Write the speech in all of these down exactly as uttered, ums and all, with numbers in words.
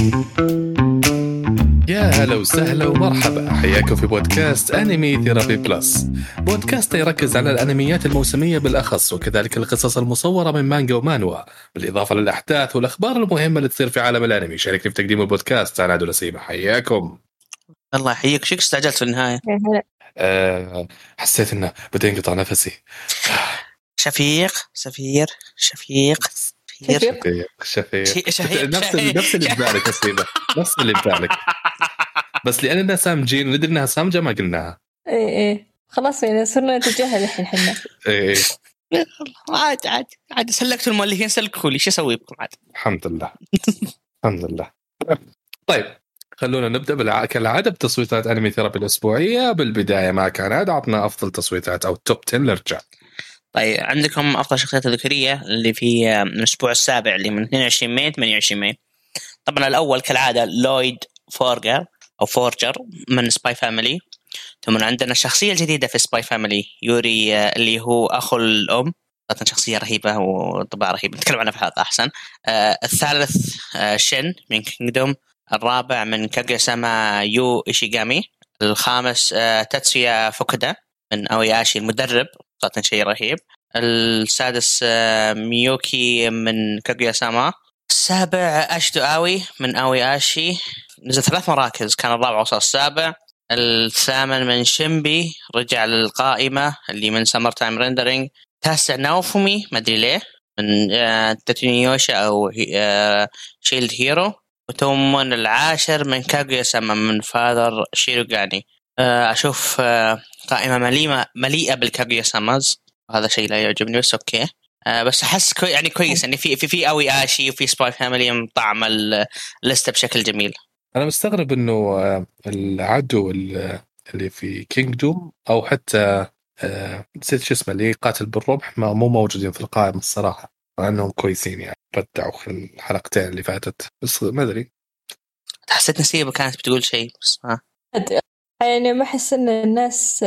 يا هلا وسهلا ومرحبا، حياكم في بودكاست أنمي ثيرابي بلس. بودكاست يركز على الأنميات الموسمية بالأخص، وكذلك القصص المصورة من مانجا ومانوا، بالإضافة للأحداث والأخبار المهمة اللي تصير في عالم الأنمي. شاركني في تقديم البودكاست أنا عادل نسيمة، حياكم. الله يحييك، شيك استعجلت في النهاية. أه حسيت إنه بدي انقطع نفسي. شفيق سفير شفيق شفيق شفيق شفيق شفيق نفس نفس اللي ببالك نسيمة، نفس اللي ببالك، بس لأننا سامجين وندري إنها سامجة ما قلناها. إيه إيه خلاص يعني صرنا نتجاهل الحين حنا. إيه عاد عاد عاد سلكتوا المؤلفين، سلكوا لي، شو أسوي بكم عاد؟ الحمد لله الحمد لله. طيب خلونا نبدأ بالع... كالعادة بتصويتات أنمي ثيرابي الأسبوعية. بالبداية ما كان عاد عطنا أفضل تصويتات أو توب عشرة للرجال. طيب عندكم أفضل شخصيات ذكورية اللي في الأسبوع السابع اللي من اثنين وعشرين ماي ثمانية وعشرين ماي. طبعا الأول كالعادة لويد فورجر أو فورجر من سباي فاميلي. ثم عندنا الشخصية الجديدة في سباي فاميلي يوري اللي هو أخو الأم، طبعا شخصية رهيبة وطباع رهيب، نتكلم عنها في حلقة أحسن. آه الثالث آه شين من كينغدوم. الرابع من كاغويا-ساما يو إيشيغامي. الخامس آه تاتسويا فوكودا من أوياشي المدرب، طبعا شيء رهيب. السادس آه ميوكي من كاغويا-ساما. السابع أشدو آوي من أوياشي، نزل ثلاث مراكز، كان الرابع وصل السابع. الثامن من شيمبي، رجع للقائمة اللي من سمر تايم ريندرينج. تاسع ناوفومي ما أدري ليه من تاتونيوشا أو شيلد هيرو. وثم العاشر من كاغويا-ساما من فاذر شيروغاني. أشوف قائمة مليئة مليئة بالكاغويا-ساماز، هذا شيء لا يعجبني بس أوكي. بس أحس كوي يعني كويس يعني في في في أوي آشي وفي سباي فاميلي مطعم الليستة بشكل جميل. أنا مستغرب إنه العدو اللي في كينغدوم أو حتى نسيت شو اسمه اللي قاتل بالرمح ما مو موجودين في القائمة الصراحة، مع أنهم كويسين يعني بدعوا في الحلقتين اللي فاتت، بس ما أدري حسيت نسيبة كانت بتقول شيء بس ها يعني ما أحس إن الناس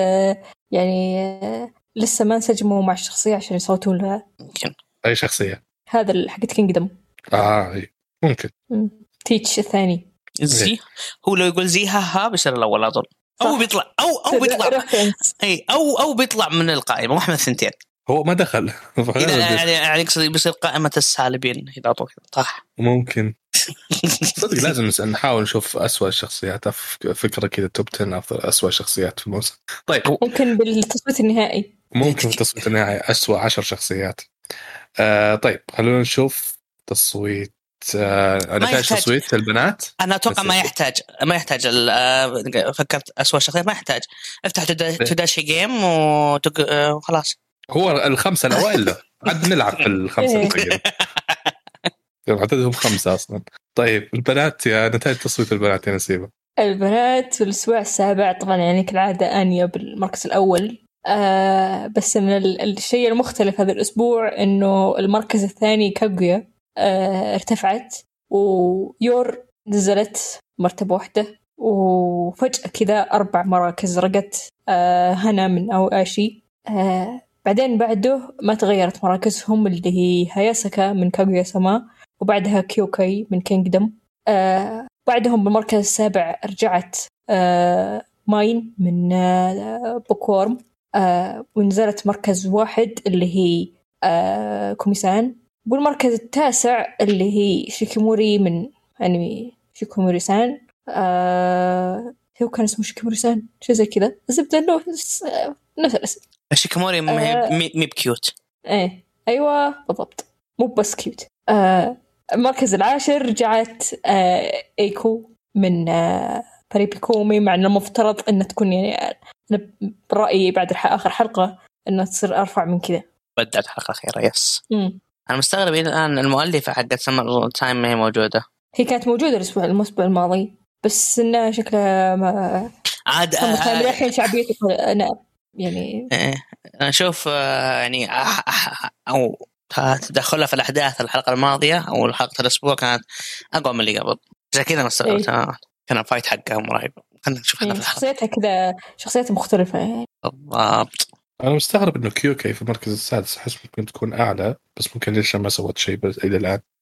يعني لسه ما انسجموا مع الشخصية عشان يصوتون لها. ممكن أي شخصية هذا الحقت كينغدوم آه أي ممكن م. تيتش الثاني زي هو لو يقول زي ها ها بيصير الأول أظن، أو بيطلع أو أو بيطلع أي أو أو بيطلع من القائمة واحد من الثنتين. هو ما دخل يعني يعني يقصد بيصير قائمة السالبين إذا أطول صح ممكن. صدق لازم نسأل نحاول نشوف أسوأ الشخصيات، فكرة كذا توب عشرة أفضل أسوأ شخصيات في الموسم. طيب ممكن بالتصويت النهائي ممكن بالتصويت النهائي أسوأ عشر شخصيات. آه طيب خلونا نشوف تصويت آه نتائج تصويت البنات. أنا أتوقع ما يحتاج ما يحتاج آه فكرت أسوأ شخصيات ما يحتاج، افتح تداشي جيم وخلاص. هو الخمسة الأوائل عاد نلعب في الخمسة الأوائل عددهم خمسة أصلا. طيب البنات يا نتائج تصويت البنات يا نسيبة. البنات في الأسبوع السابع طبعا يعني كالعادة آنيا بالمركز الأول. آه بس من الشيء المختلف هذا الأسبوع إنه المركز الثاني كاغويا آه ارتفعت، ويور نزلت مرتبة واحدة، وفجأة كذا أربع مراكز رقت آه هنا من أواشي. آه بعدين بعده ما تغيرت مراكزهم، اللي هي هاياساكا من كاغويا-ساما، وبعدها كيوكاي من كينغدم. آه بعدهم بالمركز السابع رجعت آه ماين من آه بوكورم، آه ونزلت مركز واحد اللي هي آه كوميسان. والمركز التاسع اللي هي شيكيموري من أنمي شيكيموري سان. آه هو كان اسمه شيكيموري سان شيء زي كذا، الزبدة إنه نفس الاسم. شيكيموري مي مي بكيوت. ايه ايوه بالضبط، مو بس كيوت. آه المركز العاشر رجعت آه ايكو من آه بريبيكومي، مع انه المفترض انها تكون يعني انا برأيي بعد اخر حلقة انها تصير ارفع من كذا. بدأت حلقة أخيرة يس. مم. انا مستغرب الان المؤلفة حقت سمر تايم ما هي موجودة. هي كانت موجودة الاسبوع الاسبوع الماضي بس انها شكلها ما عاد الحين شعبيته انا يعني انا اشوف يعني او تدخلها في الاحداث الحلقه الماضيه او حلقه الاسبوع كانت اقوى من اللي قبل، زي كذا انا استغربت. إيه؟ كان الفايت حقهم رهيب. خلينا نشوف إيه شخصيتها كذا، شخصيات مختلفه يعني. بالضبط. انا مستغرب انه كيوكاي في المركز السادس، احس ممكن تكون اعلى، بس ممكن ليش ما سوت شيء بس الى الان.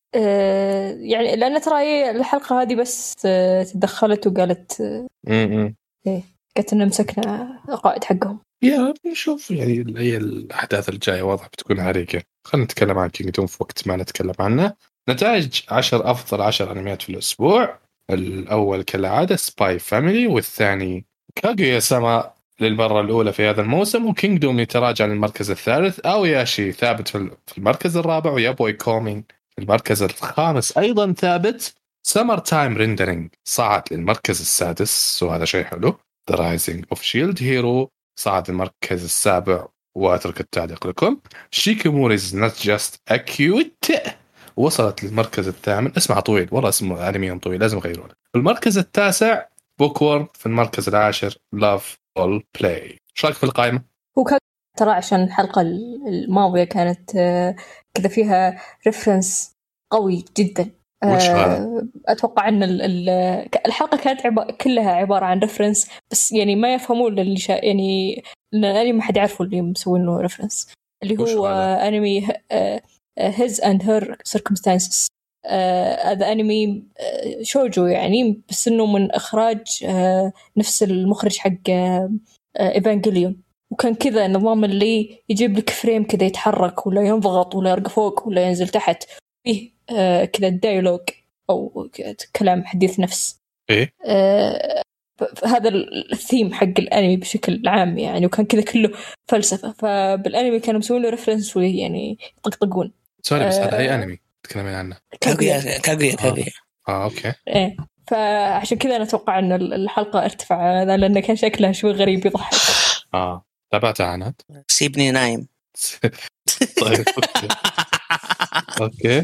آه يعني لأن ترى هي الحلقة هذه بس آه تدخلت وقالت امم إيه قالت إن مسكنا القائد حقهم. يا نشوف يعني هي الأحداث الجاية واضح بتكون عريقة. خلينا نتكلم عن كينغدوم في وقت ما نتكلم عنه. نتائج عشر أفضل عشر أنميات في الأسبوع. الأول كالعادة سباي فاميلي، والثاني كاغويا سما للمرة الأولى في هذا الموسم، وكينغدوم يتراجع للمركز الثالث. أوياشي ثابت في المركز الرابع، ويابوي كومين في المركز الخامس أيضا ثابت. سمر تايم ريندرينج صعد للمركز السادس وهذا شيء حلو. The Rising of Shield Hero صعد المركز السابع وأترك التعليق لكم. شيكيموري's Not Just Acute وصلت للمركز الثامن. اسمها طويل والله، اسمه أنمي طويل لازم أغيره. المركز التاسع بوكورم. في المركز العاشر Love All Play. شو رأيك في القائمة؟ هو كان ترى عشان الحلقة الماضية كانت كذا فيها ريفرنس قوي جدا. أتوقع أن الحلقة كانت عب... كلها عبارة عن ريفرنس، بس يعني ما يفهمون اللي شا... يعني الأنمي ما حد يعرفه اللي مسوين له ريفرنس، اللي هو أنمي His and Her Circumstances. هذا أنمي شوجو يعني، بس إنه من إخراج نفس المخرج حق إيفانجيليون. وكان كذا النظام اللي يجيب لك فريم كذا يتحرك ولا ينضغط ولا يرقى فوق ولا ينزل تحت، فيه آه كذا الديالوج أو كلام حديث نفس. إيه؟ آه هذا الثيم حق الأنمي بشكل عام يعني، وكان كذا كله فلسفة. فبالأنمي كانوا مسوين له ريفرنس يعني يطقطقون. سوري بس هذا أي أنمي تكلمين عنه؟ كاغويا كاغويا كاغويا. آه أوكي. إيه، فعشان كذا أنا أتوقع أن الحلقة ارتفع هذا، لأنه كان شكلها شوي غريب يضحك. آه تابعتها عناد؟ سيبني نايم. طيب أوكي.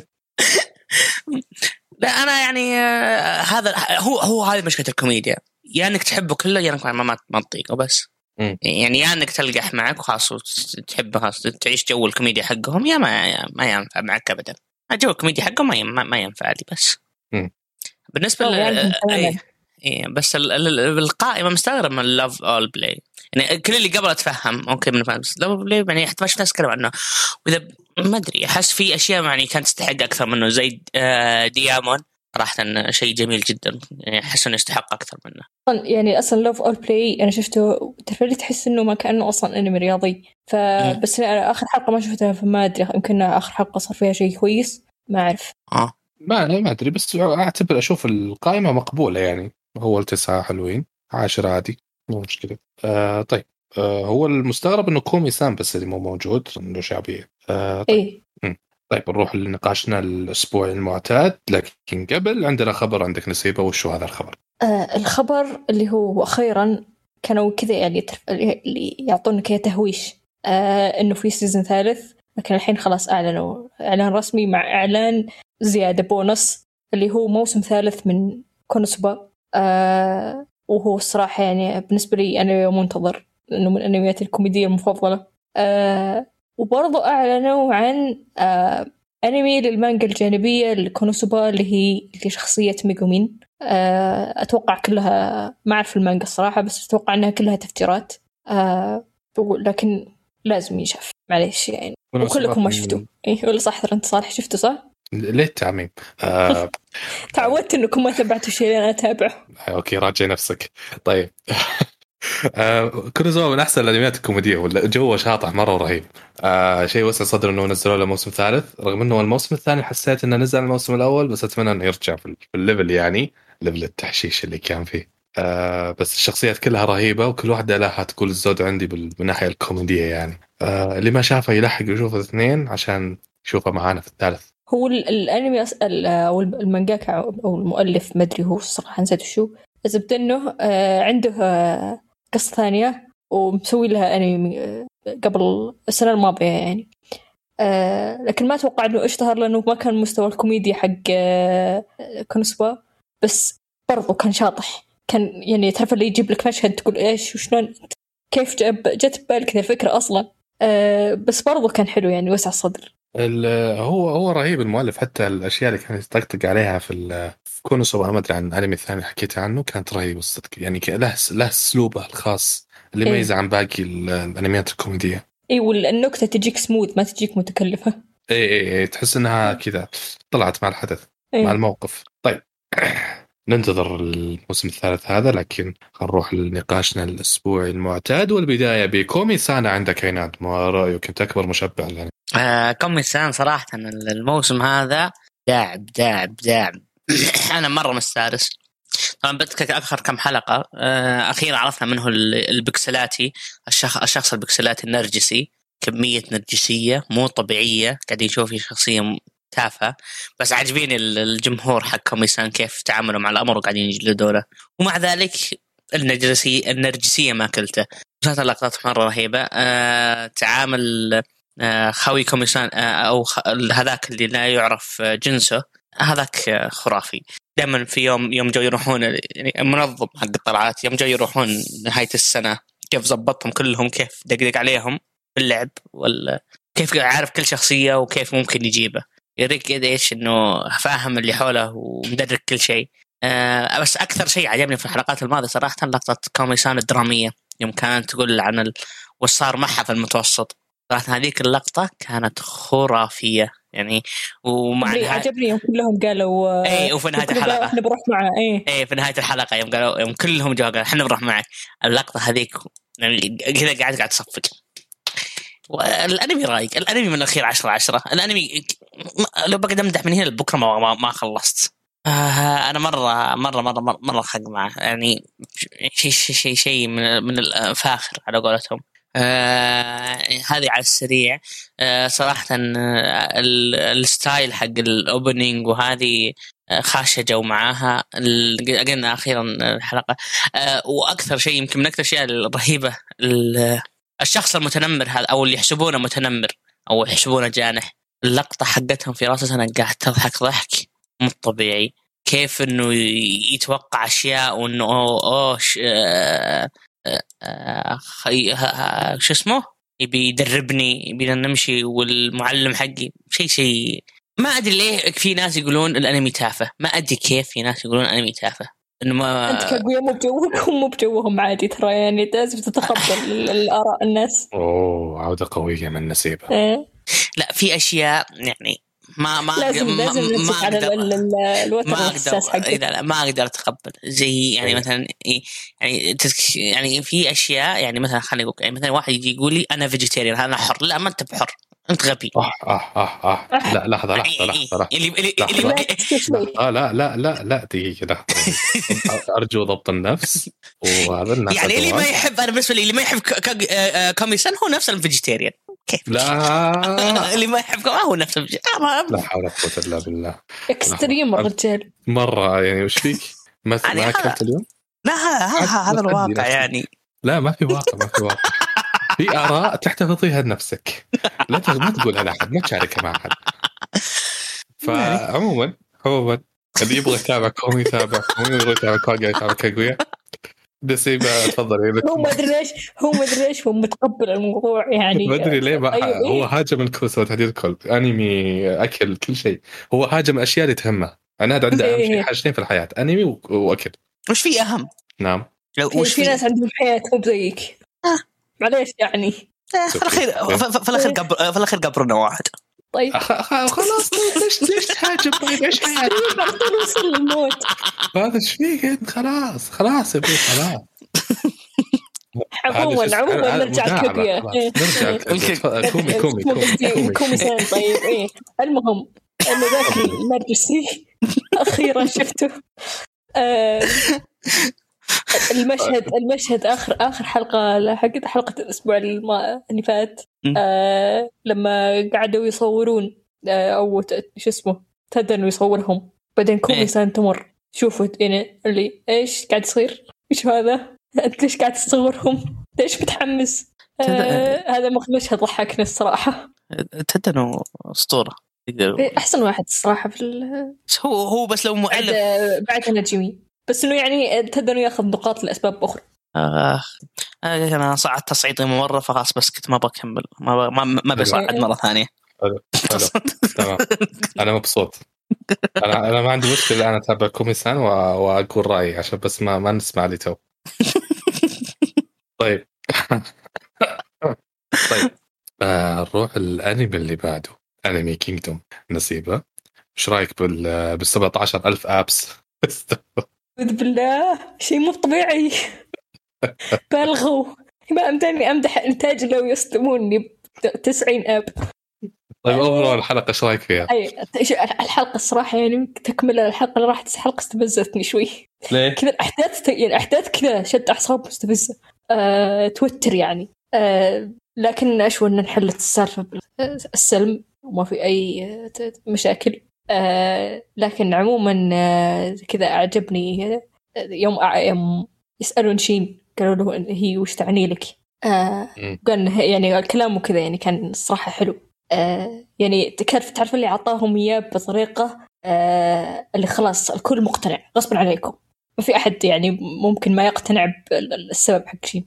لا أنا يعني آه هذا هو هو هذه مشكلة الكوميديا، يا يعني إنك تحبه كله يا يعني ما ما تطيقه بس. م. يعني يا إنك تلقح معك وخاص وتحبه خاص تعيش جو الكوميديا حقهم، يا ما ما ينفع معك أبدا. جو الكوميديا حقهم ما ما ينفع لي بس. م. بالنسبة ل إيه إيه بس القائمة مستغرب من لاف أول بلاي يعني. كل اللي قبل أتفهم أوكي من فاهم، بس لاف بلاي يعني حتى ما شفنا نتكلم عنه، وإذا ما أدري أحس في أشياء يعني كانت تستحق أكثر منه، زي ديامون صراحة شيء جميل جدا يعني، أحس إنه يستحق أكثر منه. يعني أصلا لاف أول بلاي أنا شفته ترى تحس إنه ما كأنه أصلا أنمي رياضي، فبس أنا آخر حلقة ما شفتها فما أدري، يمكن آخر حلقة صار فيها شيء كويس ما أعرف. آه ما ما أدري، بس أعتبر أشوف القائمة مقبولة يعني. أول تسعة حلوين، عشرة عادي مو مشكلة. آه طيب آه هو المستغرب إنه كومي سام بس اللي مو موجود، إنه شعبية. آه طيب. إيه. م. طيب نروح لنقاشنا الأسبوع المعتاد، لكن قبل عندنا خبر عندك نسيبة. وشو هذا الخبر؟ آه الخبر اللي هو أخيرا كانوا كذا يعني اللي يعطونا كذا تهويش آه إنه في سيزن ثالث، لكن الحين خلاص أعلنوا إعلان رسمي مع إعلان زيادة بونص اللي هو موسم ثالث من كونوسوبا. آه وهو الصراحة يعني بالنسبة لي أنا منتظر، إنه من الأنميات الكوميدية المفضلة. آه وبرضو أعلنوا عن آه أنمي للمانجا الجانبية لكونوسوبا اللي هي اللي شخصية ميغومين. آه أتوقع كلها ما أعرف المانجا الصراحة، بس أتوقع أنها كلها تفجيرات. آه لكن لازم يشاف معليش يعني، وكلكم ما شفتوا. إيه ولا صح؟ ترى أنت صالح شفته صح؟ ليه التعميم؟ آه تعودت انكم ما تابعتوا شيء انا اتابعه. اوكي راجع نفسك. طيب آه كونوسوبا من احسن الانميات الكوميديه، ولا جوه شاطح مره رهيب. آه شيء وسع صدر انه نزلوا له موسم ثالث، رغم انه الموسم الثاني حسيت انه نزل الموسم الاول، بس اتمنى انه يرجع في الليفل يعني ليفل التحشيش اللي كان فيه. آه بس الشخصيات كلها رهيبة، وكل واحدة لها تقول الزود عندي بالناحية الكوميدية يعني. آه اللي ما شافه يلحق يشوف الاثنين عشان يشوفه معانا في الثالث. هو الانمي او المانجاكا او المؤلف ما ادري هو الصراحه نسيت شو، زبط انه عنده قصه ثانيه ومسوي لها انمي قبل السنه الماضيه يعني. لكن ما اتوقع انه اشتهر لانه ما كان مستوى الكوميديا حق كونوسوبا، بس برضو كان شاطح. كان يعني تعرف اللي يجيب لك مشهد تقول ايش وشلون كيف جت ببالك ذا الفكره اصلا. بس برضو كان حلو يعني وسع الصدر. هو هو رهيب المؤلف، حتى الاشياء اللي كان يطقطق عليها في كونوسوبا ما ادري عن الانمي الثاني حكيت عنه كانت رهيبه الصدق يعني، له له اسلوبه الخاص اللي يميز عن باقي الانميات الكوميديه. اي والنكته تجيك سموث ما تجيك متكلفه. اي اي اي تحس انها كذا طلعت مع الحدث إيه. مع الموقف. طيب ننتظر الموسم الثالث هذا، لكن نروح لنقاشنا الاسبوعي المعتاد، والبدايه بكومي سانا. عندك عناد، ما رايك؟ انت اكبر مشبع لنا. آه كومي سان صراحه الموسم هذا داعب داعب داعب انا مره مستانس. طبعا بتك اخر كم حلقه آه اخيرا عرفنا منه البكسلاتي، الشخص الشخص البكسلاتي النرجسي، كميه نرجسيه مو طبيعيه، قاعد يشوف شخصيه تافهه. بس عاجبيني الجمهور حق كومي سان كيف تعاملوا مع الامر وقاعدين يجلدونه، ومع ذلك النرجسيه النرجسيه ما كلته. كانت اللقطات مره رهيبه. آه تعامل آه خوي كومي سان آه او خ... هذاك اللي لا يعرف جنسه، هذاك خرافي. دائما في يوم يوم جو يروحون يعني منظم حق الطلعات، يوم جو يروحون نهاية السنة كيف زبطهم كلهم، كيف دقدق عليهم باللعب، ولا كيف عارف كل شخصية وكيف ممكن يجيبه، يريك كده ايش انه فاهم اللي حوله ومدرك كل شيء. آه بس اكثر شيء عجبني في الحلقات الماضية صراحة لقطة كومي سان الدرامية، يوم كانت تقول عن ال... وصار معها في المتوسط. صراحة هذيك اللقطة كانت خرافية يعني. ومع عجبني نهاية... عجبني يوم كلهم قالوا ايه وفي نهاية الحلقة احنا بروح معه. ايه ايه في نهاية الحلقة يوم قالوا يوم كلهم جوا قالوا احنا بنروح معك. اللقطة هذيك يعني كذا قاعد قاعد تصفق. والانمي رايق، الانمي من الاخير عشرة عشرة. الانمي لو بقدر امدح من هنا لبكره ما, ما, ما خلصت. آه انا مرة مرة مرة مرة, مرة خق معه يعني. شيء شيء شيء شيء من من الفاخر على قولتهم. آه هذه على السريع. آه صراحة آه الستايل حق الأوبنينج وهذه آه خاشة جو معاها. قلنا أخيرا الحلقة. آه وأكثر شيء يمكن من أكثر الأشياء الرهيبة الشخص المتنمر هذا أو اللي يحسبونه متنمر أو يحسبونه جانح، اللقطة حقتهم في راسه أنا قاعد تضحك ضحك مو طبيعي. كيف إنه يتوقع أشياء وإنه أوه, أوه آه آه خي... شو اسمه يبي يدربني يبي نمشي، والمعلم حقي شيء شيء ما أدري ليه. في ناس يقولون الأنمي تافه، ما أدري كيف في ناس يقولون الأنمي تافه. إنه ما أنت كقوية مو بجوك مو بجوهم عادي ترى، يعني لازم تتقبل الآراء الناس. أوه عودة قوية من نسيبة. إيه. لا في أشياء يعني ما ما لازم ما لازم ما على أقدر الوتر ما الحساس أقدر حقه. لا لا ما أقدر أتقبل. زي يعني أيه. مثلا يعني تسك يعني في أشياء يعني مثلا خليني أقول يعني مثلا واحد يجي يقول لي أنا فيجيتيريان أنا حر، لا ما أنت بحر أنت غبي. آه آه آه آه لا لحظة لحظة لحظة لحظة اللي اللي لحظة. آه لا لا لا لا دقيقة لحظة. أرجو ضبط النفس. وهذا الناس يعني اللي ما يحب أنا بالنسبة لي اللي ما يحب كوميسان هو نفس الفيجيتيريان. كيف لا اللي ما يحب ما هو نفس الفيجيتيريان. لا حول ولا قوة إلا بالله. اكستريم الرجال مرة يعني وش فيك ما ما أكلت اليوم؟ لا هذا الواقع يعني. لا ما في واقع ما في واقع. في آراء تحتفظيها لنفسك، لا ما تقولها لأحد، ما تشاركها مع أحد. فعموما عموما اللي يبغى يتابع كومي يتابع كومي، يبغى يتابع كومي يتابع كاغويا. دسيبة تفضل. هو ما أدري ليش هو ما أدري ليش هو متقبل الموضوع يعني. ما أدري ليه ما أيوة. هو هاجم الكوسة وتحديد الكل أنمي أكل كل شيء. هو هاجم الأشياء اللي تهمه. أنا هذا عنده أهم شيء حاجتين في الحياة، أنمي وأكل. وش في أهم؟ نعم وش في ناس عندهم حياة مو زيك. آه. معليش يعني في الأخير في الأخير قبر في الأخير قبرنا واحد. طيب خلاص ليش ليش تهاجم؟ طيب ايش حياتك؟ نوصل للموت. هذا ايش فيك انت؟ خلاص خلاص يا ابوي خلاص. عموما عموما نرجع لكوكيا. نرجع كومي كومي كومي كومي سان. طيب ايه المهم انه ذاك النرجسي اخيرا شفته. آه المشهد المشهد اخر اخر حلقه حقت حلقه الاسبوع اللي فات. آه لما قعدوا يصورون آه او شو اسمه تدنوا يصورهم، بعدين كومي سان تمر شوفوا يعني اللي ايش قاعد يصير، ايش هذا انت ليش قاعد تصورهم، ليش متحمس. آه هذا مشهد ضحكني الصراحه. تدنوا اسطوره احسن واحد الصراحه في ال... هو هو بس لو مؤلف بعد, بعد نجمي، بس انه يعني تدنوا ياخذ نقاط لاسباب اخرى. آه. انا صعدت تصعيدي مره فخلاص بس كنت ما بكمل ما ما, ما بصعد مره ثانيه. تمام انا مبسوط. انا انا ما عندي مشكله انا اتابع كوميسان واقول رايي عشان بس ما ما نسمع لي تو. طيب طيب آه نروح الانمي اللي بعده. انمي كينجدوم نصيبه. ايش رايك بال بال سبعة عشر ألف ابس؟ أعوذ بالله، شيء مو طبيعي. بالغوا. ما أمداني أمدح إنتاج لو يصدموني تسعين أب. طيب أوفر الحلقة ايش رايك فيها؟ أي الحلقة الصراحة يعني تكمل الحلقة اللي راحت الحلقة استفزتني شوي. ليه؟ كذا الأحداث يعني أحداث كذا شد أعصاب مستفزة. أه، توتر يعني. أه، لكن أشوى أن انحلت السالفة بالسلم وما في أي مشاكل. أه، لكن عموما أه كذا أعجبني. يوم يوم يسألون شين قالوا له إن هي وش تعني لك. آه قال يعني الكلام وكذا يعني كان الصراحة حلو. آه يعني تعرف تعرف اللي عطاهم إياه بطريقة آه اللي خلاص الكل مقتنع غصبا عليكم، ما في أحد يعني ممكن ما يقتنع بالسبب حق شين.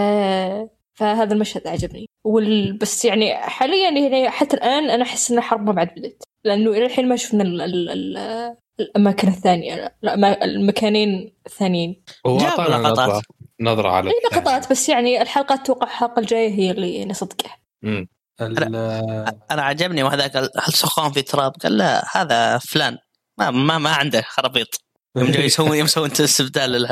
آه فهذا المشهد عجبني. والبس يعني حاليا يعني حتى الآن أنا أحس إن الحرب ما بعد بدت، لأنه إلى الحين ما شفنا ال ال ال الأماكن الثانية، المكانين الثانيين. جاب لقطات نظرة على لقطات بس يعني الحلقة أتوقع الحلقة الجاية هي اللي يعني صدقه. امم أنا, أنا عجبني وهذا قال هل سخون في تراب؟ قال لا هذا فلان ما ما ما عنده خرابيط يوم جاي يسوي يسوي انت استبدال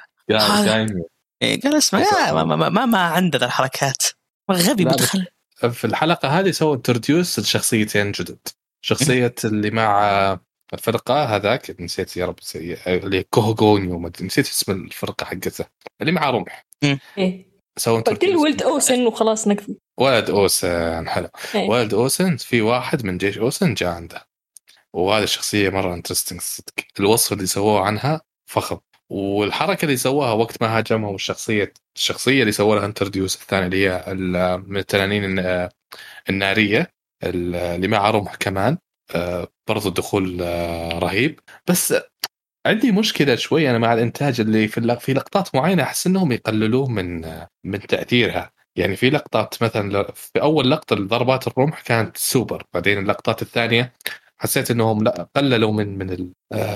قال قال اسمع ما ما, ما ما عنده الحركات غبي مدخل. في الحلقة هذه سووا انتروديوس لشخصيتين جدد، شخصية اللي مع الفرقة هذاك نسيت يا رب اللي كوهوغونيو ما نسيت اسم الفرقة حقته اللي مع رمح. ايه سووا انتروديوس ولد أوسن وخلاص نكفي. ولد أوسن حلو. ايه. ولد أوسن في واحد من جيش أوسن جاء عنده، وهذه الشخصية مرة انترستينج صدق. الوصف اللي سووه عنها فخم، والحركة اللي سووها وقت ما هاجمهم الشخصية الشخصية اللي سووا لها انتروديوس الثانية اللي هي من التنانين النارية اللي مع رمح كمان برضو الدخول رهيب. بس عندي مشكلة شوي أنا مع الإنتاج اللي في في لقطات معينة أحس إنهم يقللوه من من تأثيرها. يعني في لقطات مثلا في أول لقطة ضربات الرمح كانت سوبر، بعدين اللقطات الثانية حسيت إنهم لا قللوا من من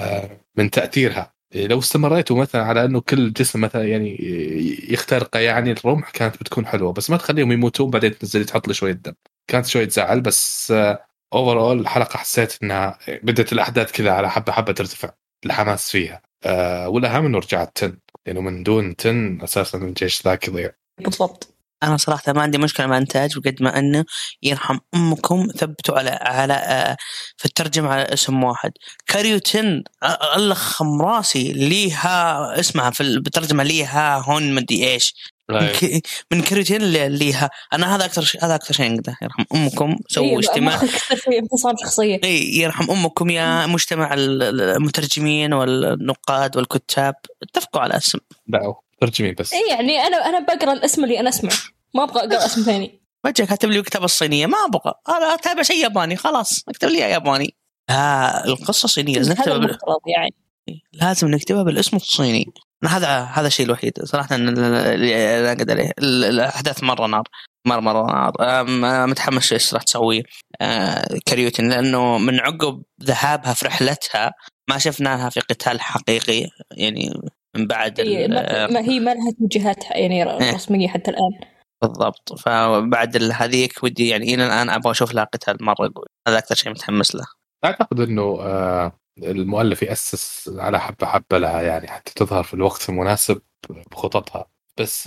من تأثيرها. لو استمريتوا مثلا على إنه كل جسم مثلا يعني يخترقه يعني الرمح كانت بتكون حلوة، بس ما تخليهم يموتون بعدين تنزل تحط له شوية دم، كانت شوية تزعل. بس أوفرول الحلقة حسيت إنها بدت الأحداث كذا على حبة حبة ترتفع الحماس فيها. أه والأهم إنه رجعت تن، لأنه من دون تن أساساً الجيش ذاك يضيع. بالضبط. أنا صراحة ما عندي مشكلة مع إنتاج، وقد ما أنه يرحم أمكم ثبتوا على على آه في الترجمة على اسم واحد كاريوتن ألخم راسي ليها اسمها في الترجمة ليها هون مدي إيش من, ك... من كاريوتن ليها. أنا هذا أكثر شيء هذا أكثر شيء نقدر يرحم أمكم سووا إيه اجتماع في انفصام شخصية. إيه يرحم أمكم يا مجتمع المترجمين والنقاد والكتاب اتفقوا على اسم دعوا ترجمين بس. إيه يعني أنا أنا بقرأ الاسم اللي أنا أسمع، ما أبغى أقرأ اسم ثاني. وجه كاتب لي كتاب الصينية ما أبغى أنا أتابع شيء ياباني خلاص اكتب لي ياباني. ها القصة صينية لازم نكتبها بال... يعني لازم نكتبها بالاسم الصيني. هذا هذا الشيء الوحيد صراحة اللي أنا قد عليه. الأحداث مرة نار مرة مرة نار. أنا متحمس إيش راح تسوي كاريوتن، لأنه من عقب ذهابها في رحلتها ما شفناها في قتال حقيقي يعني من بعد إيه ما هي ما لها توجهات يعني رسمية حتى الآن. بالضبط. فبعد هذيك ودي يعني إلى الآن أبغى أشوف لها قتال مرة قوي، هذا أكثر شيء متحمس له. أعتقد إنه المؤلف يأسس على حبة حبة لها يعني حتى تظهر في الوقت المناسب بخططها. بس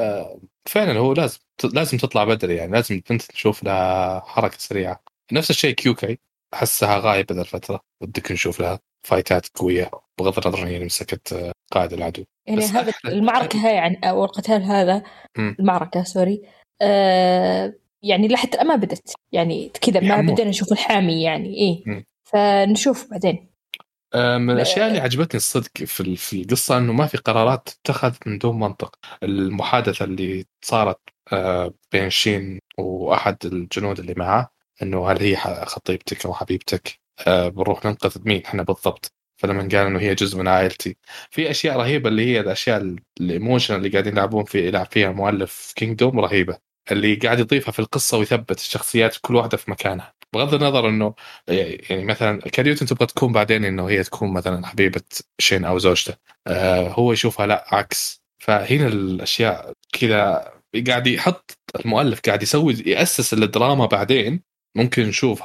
فعلا هو لازم لازم تطلع بدري يعني لازم انت تشوف لها حركة سريعة. نفس الشيء كيوكاي أحسها غايبة ذا الفترة، بدك نشوف لها فايتات قوية بغض النظر يعني مسكت قائد العدو. يعني هذا المعركة هاي يعني أو القتال هذا م. المعركة سوري آه يعني لحتى ما بدت يعني كذا ما بدنا نشوف الحامي يعني إيه م. فنشوف بعدين. من الأشياء اللي عجبتني الصدق في في القصة إنه ما في قرارات اتخذت من دون منطق. المحادثة اللي صارت بين شين وأحد الجنود اللي معه إنه هل هي خطيبتك أو حبيبتك، بنروح ننقذ مين إحنا بالضبط. فلما قال إنه هي جزء من عائلتي، في أشياء رهيبة اللي هي الأشياء الإيموشن اللي قاعدين يلعبون فيه يلعب فيها المؤلف كينجدوم رهيبة، اللي قاعد يضيفها في القصة ويثبت الشخصيات كل واحدة في مكانها بغض النظر إنه يعني مثلا كاريوتن تبغى تكون بعدين إنه هي تكون مثلا حبيبة شين أو زوجته، آه هو يشوفها لا عكس. فهنا الأشياء كذا قاعد يحط المؤلف قاعد يسوي يأسس الدراما بعدين ممكن نشوفها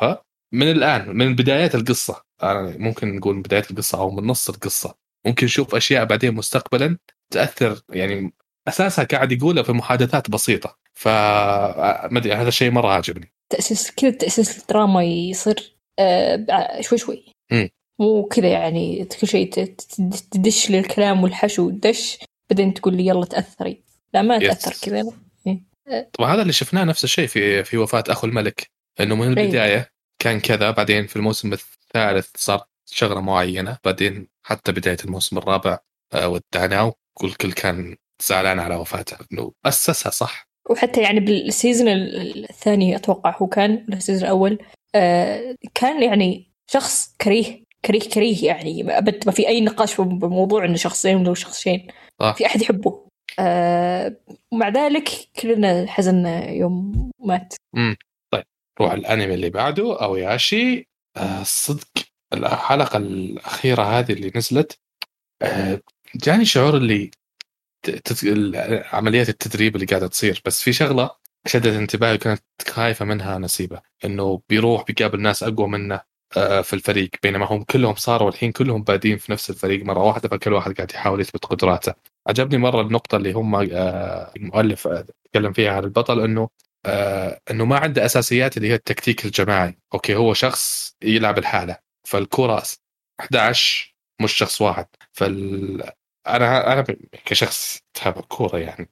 من الآن من بدايات القصة، يعني ممكن نقول من بداية القصة أو من نص القصة، ممكن نشوف أشياء بعدين مستقبلا تأثر، يعني أساسها قاعد يقولها في محادثات بسيطة. فمدري هذا الشيء مرة عاجبني. تأسيس كذا، تأسيس الدراما يصير آه شوي شوي، م. مو كذا يعني كل شيء تدش للكلام والحشو دش بعدين تقول لي يلا تأثري، لا ما تأثر كذا. طبعا هذا اللي شفناه نفس الشيء في في وفاة أخو الملك، إنه من البداية كان كذا، بعدين في الموسم الثالث صار شغلة معينة، بعدين حتى بداية الموسم الرابع ودعناه كل كل كان زعلان على وفاته، إنه أسسها صح. وحتى يعني بالسيزن الثاني أتوقع هو كان السيزن الأول آه كان يعني شخص كريه كريه كريه يعني أبد ما في أي نقاش بموضوع إنه شخصين ولا شخصين آه. في أحد يحبه. آه ومع ذلك كلنا حزننا يوم مات. امم طيب روح الأنمي اللي بعده أوياشي. آه صدق الحلقة الأخيرة هذه اللي نزلت آه جاني شعور اللي تت... عمليات التدريب اللي قاعدة تصير، بس في شغلة شدت انتباهي كانت خايفة منها نسيبة، إنه بيروح بيقابل ناس أقوى منه آه في الفريق، بينما هم كلهم صاروا الحين كلهم بادين في نفس الفريق مرة واحدة، فكل واحد قاعد يحاول يثبت قدراته. عجبني مرة النقطة اللي هم آه المؤلف تكلم فيها على البطل، إنه آه إنه ما عنده أساسيات اللي هي التكتيك الجماعي. أوكي هو شخص يلعب الحالة، فالكرة أحد عشر مش شخص واحد. فال أنا أنا كشخص تابع كورة يعني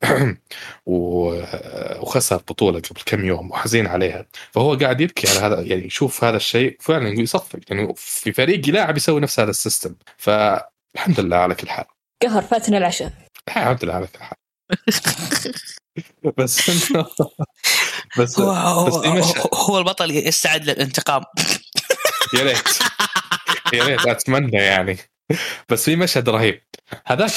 وخسر بطولة قبل كم يوم وحزين عليها، فهو قاعد يبكي على هذا، يعني يشوف هذا الشيء فعلا يصفق، يعني في فريق لاعب يسوي نفس هذا السيستم. فالحمد لله على كل حال، قهر فاتنا العشاء، الحمد لله على كل حال. بس إنه بس هو هو, بس هو, هو البطل يستعد للانتقام. يا ريت يا ريت أتمنى يعني. بس في مشهد رهيب هذاك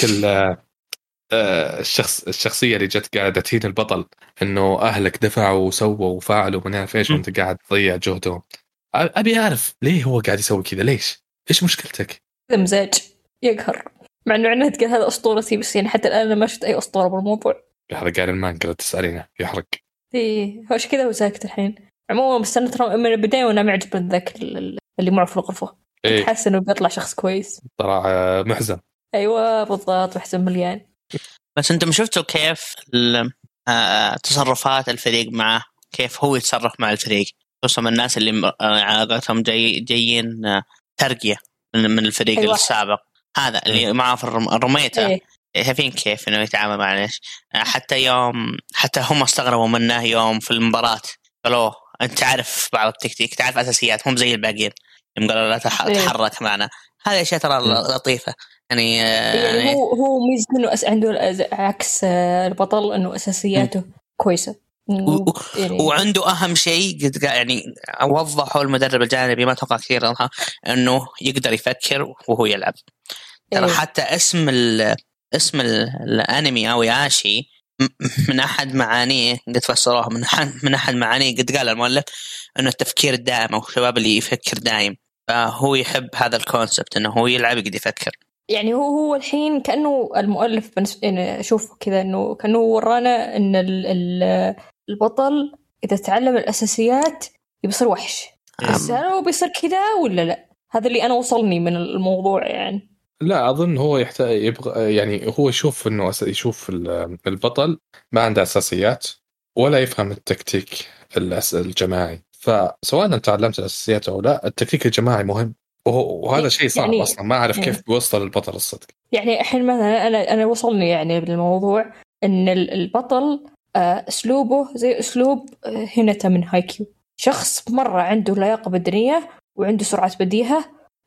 الشخص الشخصية اللي جت قاعدة تهين البطل، إنه أهلك دفعوا وسووا وفعلوا من عارف إيش وأنت قاعد تضيع جهدهم. أبي أعرف ليه هو قاعد يسوي كذا، ليش؟ إيش مشكلتك؟ هذا مزاج يقهر، مع إنه عنده قال هذا أسطورتي، بس يعني حتى الآن أنا ما شفت أي أسطورة بالموضوع. يحرق على المانجا تسألينه يحرق. إيه هوش كذا وساكت الحين. عموما مستنى ترى من البداية وأنا معجب من ذاك اللي معه في الغرفة. إيه؟ حاسس إنه بيطلع شخص كويس. طلع محزن. أيوة بالضبط، محزن مليان. بس أنتم شفتوا كيف تصرفات الفريق معه، كيف هو يتصرف مع الفريق، خصوصا الناس اللي علاقتهم جاي جايين ترقية من الفريق أيوة. السابق هذا اللي معه في الرميته أيه. شايفين كيف إنه يتعامل مع ليش. حتى يوم حتى هم استغربوا منه يوم في المباراة قالوا أنت تعرف بعض التكتيك، تعرف أساسيات، هم زي الباقيين. يوم قالوا لا تتحرك أيه. معنا. هذا شيء ترى لطيفة يعني, يعني هو هو ميزة إنه عنده عكس البطل إنه أساسياته م. كويسة و... يعني... وعنده أهم شيء قد يعني وضحوا المدرب الجانبي ما توقع كثير إنه يقدر يفكر وهو يلعب. ترى إيه. حتى اسم ال... اسم الأنمي أوياشي من أحد معانيه قد فسروه من أحد من أحد معانيه قد قال المؤلف إنه التفكير الدائم أو الشباب اللي يفكر دائم، فهو يحب هذا الكونسبت إنه هو يلعب يقدر يفكر. يعني هو هو الحين كأنه المؤلف بالنسبة يعني أشوف كذا إنه كأنه ورانا إن البطل إذا تعلم الأساسيات بيصير وحش. بس هو بيصير كذا ولا لا؟ هذا اللي أنا وصلني من الموضوع يعني. لا أظن هو يحتاج يبغى يعني هو يشوف إنه يشوف البطل ما عنده أساسيات ولا يفهم التكتيك الجماعي، فسواء أنت تعلمت الأساسيات أو لا التكتيك الجماعي مهم، وهذا شيء صعب يعني أصلا ما أعرف كيف بيوصل البطل الصدق. يعني الحين مثلا أنا أنا وصلني يعني بالموضوع إن البطل أسلوبه زي أسلوب هيناتا من هايكيو، شخص مرة عنده لياقة بدنية وعنده سرعة بديهة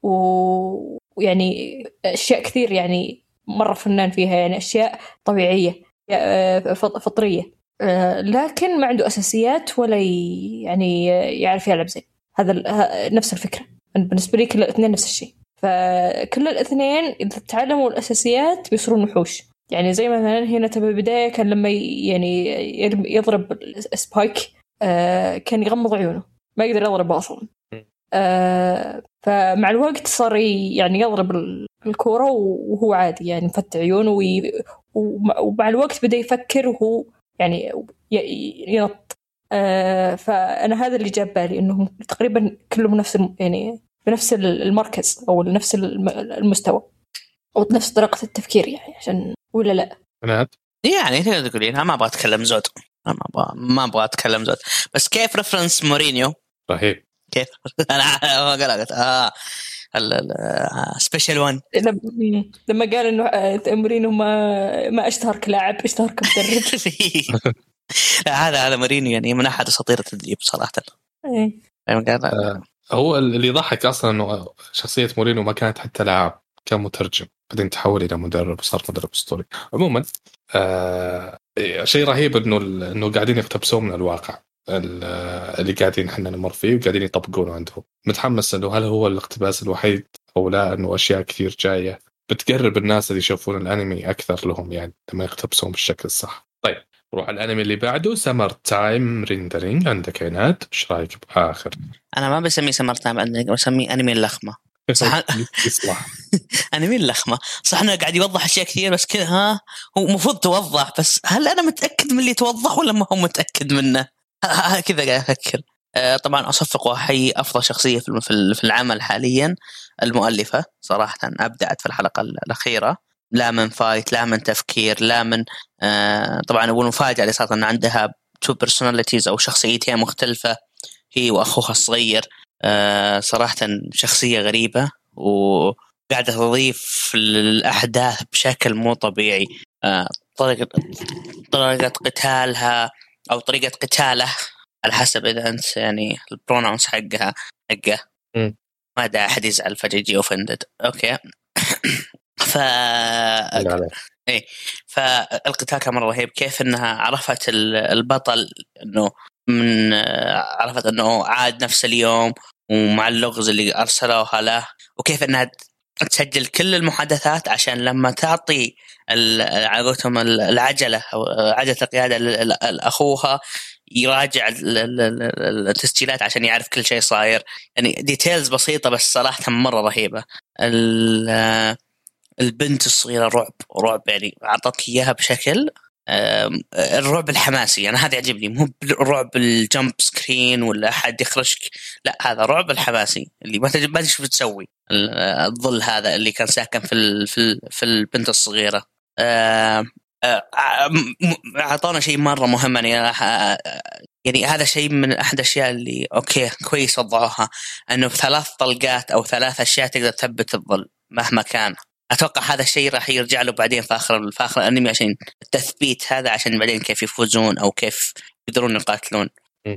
ويعني أشياء كثير يعني مرة فنان فيها، يعني أشياء طبيعية فطرية، لكن ما عنده أساسيات ولا يعني يعرف يلعب زي هذا. نفس الفكرة بالنسبة لي، كل الاثنين نفس الشيء. فكل الاثنين إذا تعلموا الأساسيات بيصيرون وحوش. يعني زي مثلا هنا تبع البداية كان لما يعني يضرب سبايك كان يغمض عيونه ما يقدر يضرب أصلا. فمع الوقت صار يعني يضرب الكورة وهو عادي يعني مفتح عيونه وي... ومع الوقت بدأ يفكر وهو يعني ينط آه فأنا هذا اللي جاب بالي إنهم تقريبا كلهم نفس يعني بنفس المركز أو نفس المستوى أو نفس طريقة التفكير يعني عشان ولا لا أنا يعني تقدر تقولين ما أبغى أتكلم زود ما أبغى ما أبغى أتكلم زود بس كيف ريفرنس مورينيو رهيب كيف أنا قلت آه سبيشال وان لما قال إنه مورينيو ما ما اشتهر كلاعب اشتهر كمدرب هذا هذا مورينيو يعني من أحد أساطير التدريب صراحة. إيه. آه هو اللي ضحك أصلا إنه شخصية مورينيو ما كانت حتى لاعب كان مترجم بعدين تحول إلى مدرب وصار مدرب أسطوري. عموما آه شيء رهيب إنه إنه قاعدين يقتبسون من الواقع اللي قاعدين إحنا نمر فيه وقاعدين يطبقونه عندهم. متحمس إنه هل هو الاقتباس الوحيد أو لا إنه أشياء كثير جاية بتقرب الناس اللي يشوفون الأنمي أكثر لهم يعني لما يقتبسون بالشكل الصح. طيب نروح الأنمي اللي بعده سمر تايم ريندرينج. عندك عناد إيش رأيك بآخر؟ أنا ما بسميه سمر تايم ريندرينج بسميه أنمي اللخمة صح. يصلح أنمي اللخمة صح. أنا قاعد يوضح أشياء كثير بس كذا ها هو مفروض توضح بس هل أنا متأكد من اللي توضح ولا ما هو متأكد منه كذا قاعد أفكر. طبعا أصفق وأحيي أفضل شخصية في العمل حاليا المؤلفة صراحة أبدعت في الحلقة الأخيرة لا من فايت لا من تفكير لا من آه طبعا أول مفاجأة اللي صارت أن عندها تو بيرسوناليتيز أو شخصيتين مختلفة هي وأخوها الصغير. آه صراحة شخصية غريبة وقاعدة تضيف الأحداث بشكل مو طبيعي. آه طريقة طريقة قتالها أو طريقة قتاله على حسب إذا أنت يعني البرونونس حقها حقه ما دا أحد يزعل فجأة يجي أوفندد أوكي. ف إيه فالقتال كان مرة رهيب. كيف إنها عرفت البطل إنه من عرفت إنه عاد نفس اليوم ومع اللغز اللي أرسلوها له وكيف إنها تسجل كل المحادثات عشان لما تعطي عقوتهم العجلة أو عجلة القيادة لأخوها يراجع التسجيلات عشان يعرف كل شيء صاير. يعني ديتيلز بسيطة بس صراحة مرة رهيبة. البنت الصغيرة رعب رعب يعني أعطتك إياها بشكل الرعب الحماسي. أنا هذا يعجبني مو الرعب الجمب سكرين ولا أحد يخرجك لا هذا رعب الحماسي اللي ما تجي ما تشوف بتسوي الظل هذا اللي كان ساكن في ال في ال في البنت الصغيرة. أعطانا شيء مرة مهم يعني يعني هذا شيء من أحد الأشياء اللي أوكي كويس وضعوها أنه ثلاث طلقات أو ثلاث أشياء تقدر تثبت الظل مهما كان. أتوقع هذا الشيء راح يرجع له بعدين في آخر في آخر الأنمي عشان التثبيت هذا عشان بعدين كيف يفوزون أو كيف يقدرون يقاتلون.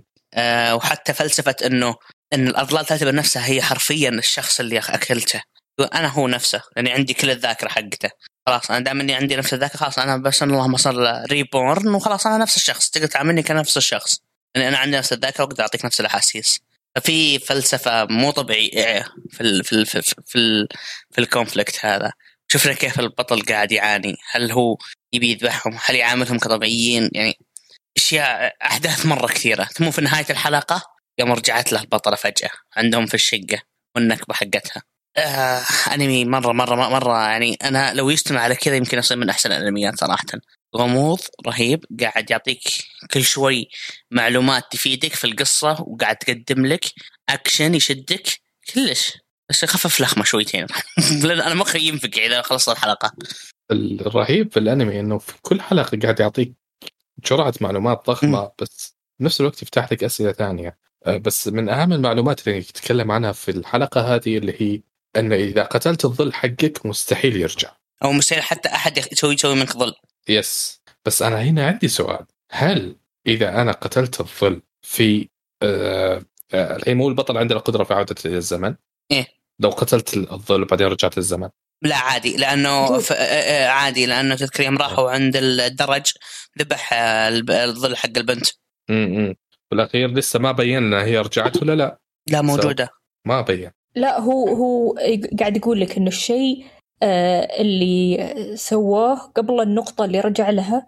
أه وحتى فلسفة إنه إن الأضلال تعتبر نفسها هي حرفيا الشخص اللي أكلته أنا هو نفسه يعني عندي كل الذاكرة حقته خلاص أنا دام إني عندي نفس الذاكرة خلاص أنا بس اللهم صار ريبورن وخلاص أنا نفس الشخص تقدر تعاملني كنفس الشخص يعني أنا عندي نفس الذاكرة وأقدر أعطيك نفس الأحاسيس. ففي فلسفة مو طبيعية في ال في ال في ال في, ال في الكونفليكت هذا. شوفنا كيف البطل قاعد يعاني هل هو يبي يذبحهم هل يعاملهم كطبيعيين يعني أشياء أحداث مرة كثيرة. ثم في نهاية الحلقة يوم رجعت له البطلة فجأة عندهم في الشقة والنكبة حقتها. آه أنمي مرة مرة مرة يعني أنا لو يستمع على كذا يمكن أصير من أحسن الأنميات صراحة. غموض رهيب قاعد يعطيك كل شوي معلومات تفيدك في القصة وقاعد تقدم لك أكشن يشدك كلش بس يخفف لخمة شويتين لأن أنا مخي ينفق إذا خلصت الحلقة. الرهيب في الأنمي إنه في كل حلقة قاعد يعطيك جرعة معلومات ضخمة م. بس نفس الوقت يفتح لك أسئلة ثانية. بس من أهم المعلومات اللي يتكلم عنها في الحلقة هذه اللي هي أن إذا قتلت الظل حقك مستحيل يرجع أو مستحيل حتى أحد يسوي يسوي منك ظل. يس بس أنا هنا عندي سؤال هل إذا أنا قتلت الظل في آه الحين مو البطل عنده القدرة في عودة الزمن إيه لو قتلت الظل بعدين رجعت الزمن لا عادي لأنه عادي لأنه تذكر يوم راحوا عند الدرج ذبح الظل حق البنت امم والأخير لسه ما بين لنا هي رجعت ولا لا لا موجودة ما بين لا هو هو قاعد يقول لك إنه الشيء آه اللي سواه قبل النقطة اللي رجع لها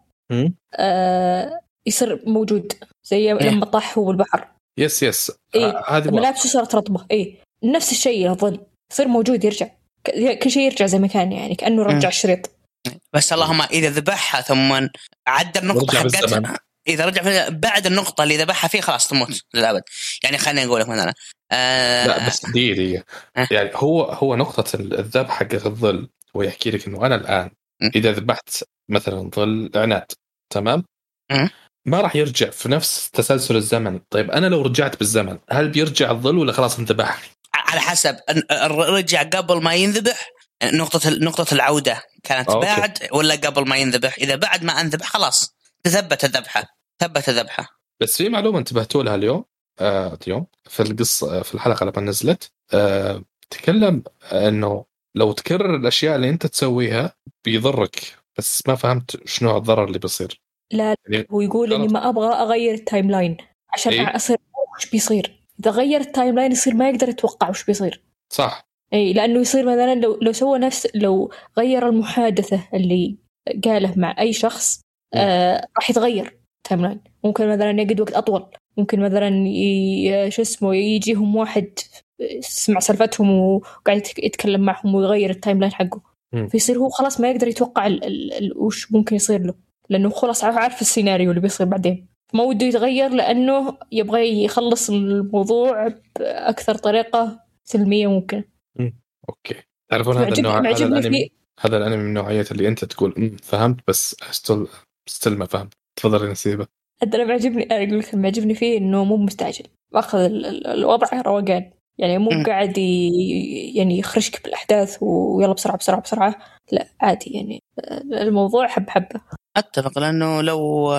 آه يصير موجود زي لما طاح هو بالبحر. يس يس إيه هذه ملابسه صارت رطبة إيه نفس الشيء يظل يصير موجود يرجع كل شيء يرجع زي ما كان يعني كأنه رجع الشريط. بس اللهم إذا ذبحها ثم عدى النقطة حقتها اذا رجع في بعد النقطه اللي ذبحها فيه خلاص تموت للابد. يعني خلينا نقول لك مثلا آه لا بس دي دي أه. يعني هو هو نقطة الذبح حق الظل، ويحكي لك إنه أنا الآن إذا ذبحت مثلا ظل عناد تمام أه. ما راح يرجع في نفس تسلسل الزمن. طيب أنا لو رجعت بالزمن هل بيرجع الظل ولا خلاص انذبح؟ على حسب رجع قبل ما ينذبح نقطة نقطة العودة كانت أوكي. بعد ولا قبل ما ينذبح. إذا بعد ما انذبح خلاص تثبت الذبحة ثبت الذبحة. بس في معلومة انتبهتوا لها اليوم آه اليوم في القصة في الحلقة لما نزلت آه تكلم إنه لو تكرر الأشياء اللي أنت تسويها بيضرك، بس ما فهمت شنو الضرر اللي بيصير. لا يعني هو يقول إني ما أبغى أغير التايم لاين عشان إيه؟ أصير وش بيصير. إذا غير التايم لاين يصير ما يقدر يتوقع وش بيصير. صح. اي لانه يصير مثلا لو لو سوى نفس لو غير المحادثه اللي قاله مع اي شخص آه راح يتغير تايم لاين. ممكن مثلا يقعد وقت اطول، ممكن مثلا ي... شو اسمه يجيهم واحد سمع سالفتهم وقاعد يتكلم معهم ويغير التايم لاين حقه. م. فيصير هو خلاص ما يقدر يتوقع ال... ال... ال... وش ممكن يصير له، لانه خلاص عارف السيناريو اللي بيصير بعدين. ما وده يتغير لانه يبغى يخلص الموضوع باكثر طريقه سلميه ممكن. م. اوكي. تعرفون هذا النوع هذا الانمي هذا الانمي من نوعيه اللي انت تقول امم فهمت بس ستيل ستيل ما فهمت. تفضل يا نسيبه. انا معجبني اقول لك معجبني فيه انه مو مستعجل، واخذ الوضع روقان. يعني مو قاعد يعني يخرجك بالاحداث ويلا بسرعه بسرعه بسرعه، لا عادي يعني الموضوع حب حبه. اتفق لانه لو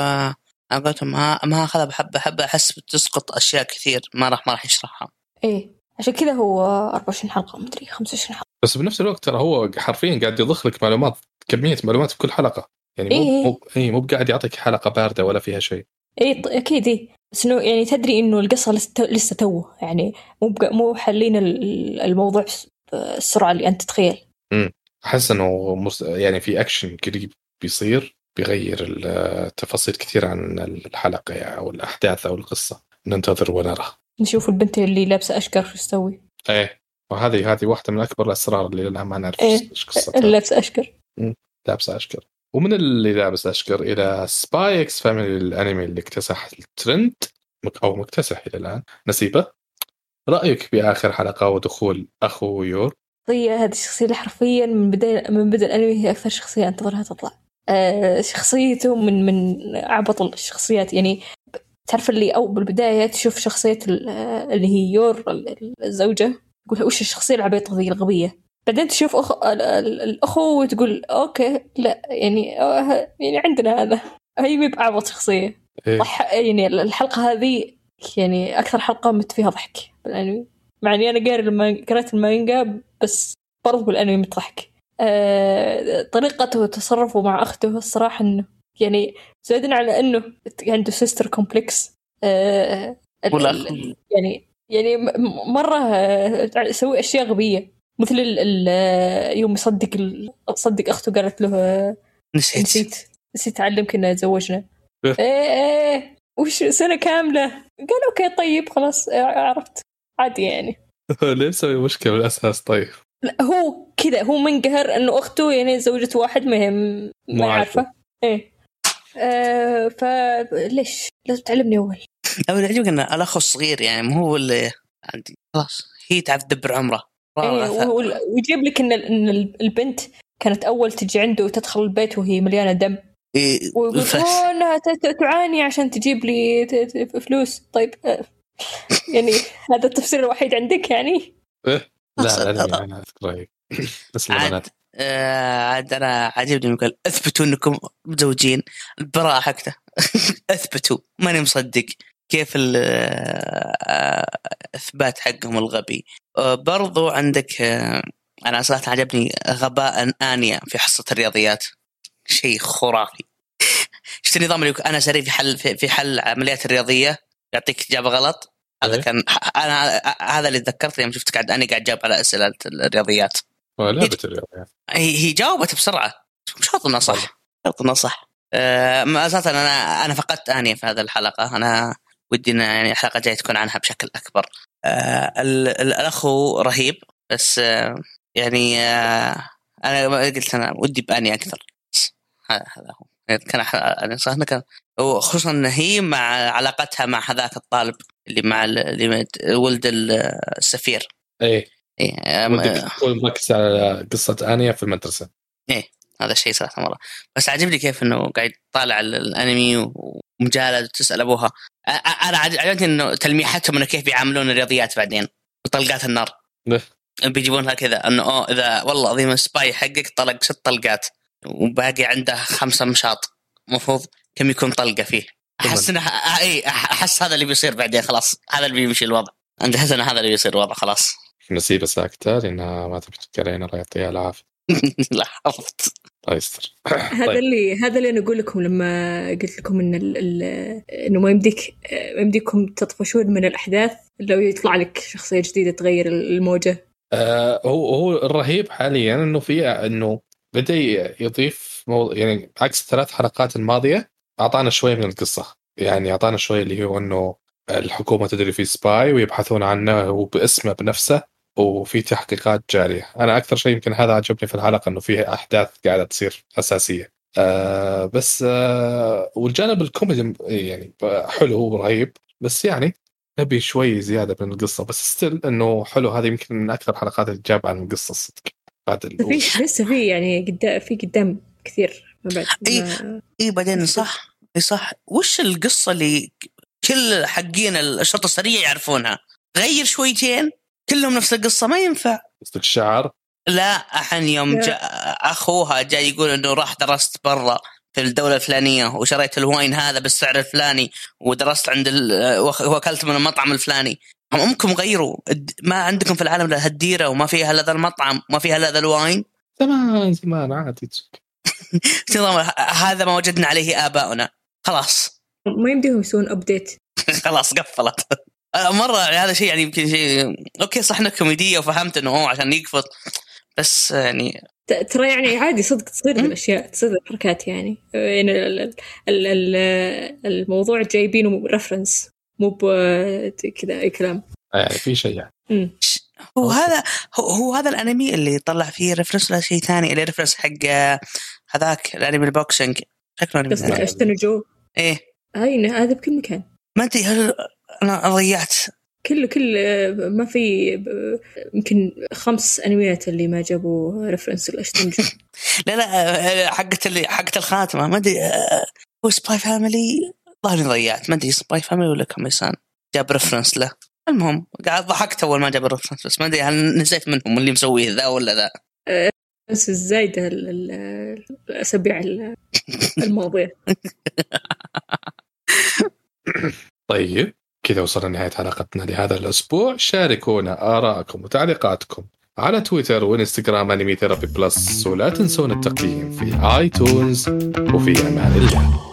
قلت ما ما اخذها بحبه حبه احس بتسقط اشياء كثير ما راح ما راح يشرحها. ايه عشان كذا هو أربعة وعشرين حلقة مدري خمسة وعشرين حلقة. بس بنفس الوقت ترى هو حرفيا قاعد يضخ لك معلومات، كمية معلومات في كل حلقة. يعني مو إيه مو إيه مو قاعد يعطيك حلقة باردة ولا فيها شيء. إيه أكيد إيه بس إنه يعني تدري إنه القصة لسه لسه توه يعني مو مو حلين الموضوع بالسرعة اللي أنت تتخيل. امم أحس إنه مس... يعني في أكشن قريب بيصير بيغير التفاصيل كثير عن الحلقة يعني أو الأحداث أو القصة. ننتظر ونرى. نشوف البنت اللي لابسة أشقر شو تسوي. ايه وهذه هذه واحدة من أكبر الأسرار اللي لها ما نعرف إيه إيش قصتها. اللي لابسة أشقر. امم لابسة أشقر. ومن اللي لابس أشقر إلى سباي إكس فاميلي الأنمي اللي اكتسح الترند أو مكتسح إلى الآن. نسيبة رأيك بآخر حلقة ودخول أخو يور؟ هي هذه الشخصية حرفيا من بداية من بدء الأنمي هي أكثر شخصية أنتظرها تطلع. أه شخصيته من من أعبط الشخصيات يعني. تعرف اللي أو بالبداية تشوف شخصية اللي هي يور الزوجة تقول وش الشخصية العبيطة ذي الغبية. بعدين تشوف أخ... الأخو وتقول أوكي لا يعني يعني عندنا هذا هي مي بأعبط شخصية. إيه؟ ضح... يعني الحلقة هذه يعني أكثر حلقة مت فيها ضحك بالأنمي، مع إني أنا قاري لما قرأت المانجا بس برضو بالأنمي متضحك. أه... طريقته وتصرفه مع أخته الصراحة إنه يعني زادنا على إنه عنده سيستر كومبلكس. أه... ال... يعني يعني مرة يسوي أشياء غبية مثل ال... ال... يوم يصدق ال... صدق أخته قالت له نسيت نسيت نسيت أعلمك إنه تزوجنا. إيه إيه وش سنة كاملة قال أوكي طيب خلاص عرفت عادي يعني. ليه مسوي مشكلة بالأساس؟ طيب لا هو كذا هو منقهر إنه أخته يعني زوجة واحد مهم ما عارفة إيه آه فليش لازم تعلمني أول. أول يعجبك إن الأخ الصغير يعني مو هو اللي عندي خلاص هي تعرف تدبر عمره. إيه ويجيب لك إن إن البنت كانت أول تجي عنده وتدخل البيت وهي مليانة دم. إيه ويقول أنها تعاني عشان تجيب لي فلوس. طيب يعني هذا التفسير الوحيد عندك يعني؟ إيه لا لا أنا أذكر بس عاد عاد أنا عجبني يقول أثبتوا أنكم متزوجين البراءة حقته. أثبتوا ماني مصدق كيف الإثبات حقهم الغبي. برضو عندك أنا صراحة عجبني غباء آنيا في حصة الرياضيات شيء خرافي. شفت النظام اللي أنا سريع في حل في حل عمليات الرياضية يعطيك إجابة غلط. هذا كان أنا هذا اللي تذكرت لما شفت قاعد أنا قاعد جاوب على أسئلة الرياضيات. لعبة الرياضيات هي هي جاوبت بسرعة مش هضمنا صح هضمنا صح. أه ما أساسا أنا أنا فقدت آنيا في هذه الحلقة. أنا ودي يعني الحلقة جاية تكون عنها بشكل أكبر. أه الأخو رهيب بس أه يعني أه أنا قلت أنا ودي بآنيا أكثر. هذا هذا هو كان يعني صراحة كان وخصوصا إن هي مع علاقتها مع هذاك الطالب اللي مع اللي ولد السفير. إيه إيه ودك تقول مركز على قصة آنيا في المدرسة. إيه هذا الشيء صراحة مرة. بس عجبني كيف إنه قاعد طالع الأنمي ومجالد وتسأل أبوها. أنا عجبني إنه تلميحاتهم إنه كيف بيعاملون الرياضيات بعدين وطلقات النار. نه. بيجيبونها كذا إنه أه إذا والله عظيم السباي حقك طلق ست طلقات وباقي عنده خمسة مشاط مفروض كم يكون طلقة فيه. أحس إنه أي أحس هذا اللي بيصير بعدين خلاص هذا اللي بيمشي الوضع. عندي حس إنه هذا اللي بيصير الوضع خلاص. نسيبة ساكتة لأنها ما تبي تتكلم الله يعطيها العافية. لا حفظت. الله يستر. هذا اللي هذا اللي أنا أقول لكم لما قلت لكم إن ال ال إنه ما يمديك ما يمديكم تطفشون من الأحداث لو يطلع لك شخصية جديدة تغير الموجة. آه هو هو الرهيب حاليا إنه في إنه بدأ يضيف مو يعني عكس الثلاث حلقات الماضية أعطانا شوية من القصة. يعني أعطانا شوية اللي هو إنه الحكومة تدري في سباي ويبحثون عنه هو باسمه بنفسه وفي تحقيقات جارية. أنا أكثر شيء يمكن هذا عجبني في الحلقة إنه فيه أحداث قاعدة تصير أساسية. آه بس آه والجانب الكوميدي يعني حلو ورهيب بس يعني نبي شوي زيادة من القصة بس ستيل إنه حلو. هذا يمكن من أكثر حلقات اللي جاب عن القصة الصدق. في لسه في يعني قدام في قدام كثير ما بعد. إيه ما... إيه بعدين صح إيه صح. وش القصة اللي كل حقين الشرطة السريع يعرفونها غير شويتين كلهم نفس القصة ما ينفع. قصدك الشعر؟ لا أحن يوم جاء أخوها جاي يقول إنه راح درست برا في الدولة الفلانية وشريت الواين هذا بالسعر الفلاني ودرست عند وكلت من المطعم الفلاني. أمكم غيروا ما عندكم في العالم لا هالديرة وما فيها هذا المطعم وما فيها هذا الواين. زمان زمان عادي. هذا ما وجدنا عليه آباؤنا خلاص ما يمديهم يسوون أبديت. خلاص قفلت مرة. هذا شيء يعني يمكن شيء أوكي صح إنه كوميدية وفهمت إنه هو عشان يقفط بس يعني ترى يعني عادي صدق تصير الأشياء تصير الحركات يعني يعني الموضوع جايبينه ريفرنس مو كذا أي كلام يعني في شيء يعني. هو هذا هو, هو هذا الأنمي اللي طلع فيه ريفرنس ولا شيء ثاني اللي ريفرنس حق هذاك الأنمي البوكسينج شكله بس أشتنجو إيه هاي هذا بكل مكان ما أدري هل أنا ضيعت كل كل ما في يمكن خمس أنميات اللي ما جابوا ريفرنس الأشتنجو. لا لا حقت اللي حقت الخاتمة ما أدري هو سباي فاميلي والله ضيعت ما أدري سباي فاميلي ولا كميسان جاب ريفرنس له. المهم قاعد ضحكت أول ما جاب الريفرنس بس ما أدري هل نسيت منهم اللي مسويه ذا ولا ذا. بس الزايدة الأسابيع الماضية. طيب كذا وصلنا نهاية حلقتنا لهذا الأسبوع. شاركونا آراءكم وتعليقاتكم على تويتر وإنستغرام أنمي ثيرابي بلس ولا تنسون التقييم في آيتونز وفي أمان الله.